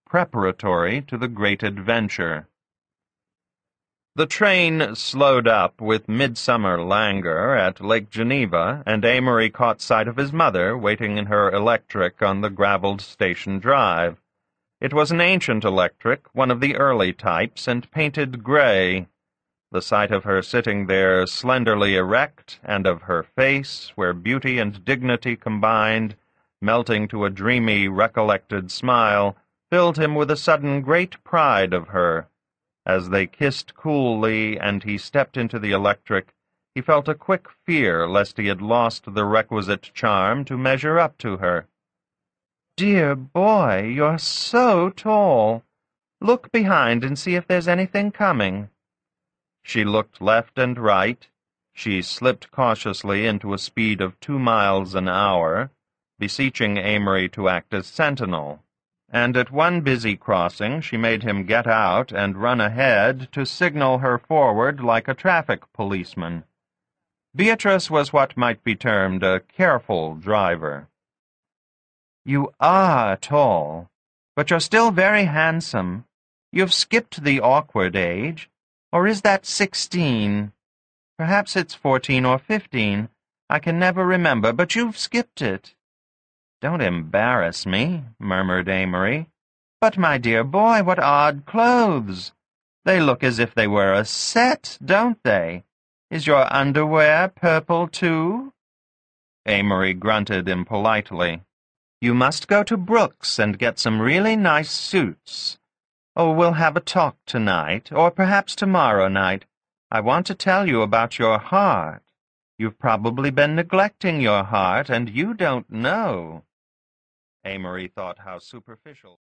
preparatory to the great adventure. The train slowed up with midsummer languor at Lake Geneva, and Amory caught sight of his mother waiting in her electric on the gravelled station drive. It was an ancient electric, one of the early types, and painted gray. The sight of her sitting there slenderly erect, and of her face, where beauty and dignity combined, melting to a dreamy, recollected smile, filled him with a sudden great pride of her. As they kissed coolly and he stepped into the electric, he felt a quick fear lest he had lost the requisite charm to measure up to her. "Dear boy, you're so tall. Look behind and see if there's anything coming." She looked left and right. She slipped cautiously into a speed of 2 miles an hour, beseeching Amory to act as sentinel. And at one busy crossing she made him get out and run ahead to signal her forward like a traffic policeman. Beatrice was what might be termed a careful driver. "You are tall, but you're still very handsome. You've skipped the awkward age. Or is that 16? Perhaps it's 14 or 15. I can never remember, but you've skipped it." "Don't embarrass me," murmured Amory. "But, my dear boy, what odd clothes! They look as if they were a set, don't they? Is your underwear purple, too?" Amory grunted impolitely. "You must go to Brooks and get some really nice suits. Oh, we'll have a talk tonight, or perhaps tomorrow night. I want to tell you about your heart. You've probably been neglecting your heart, and you don't know." Amory thought how superficial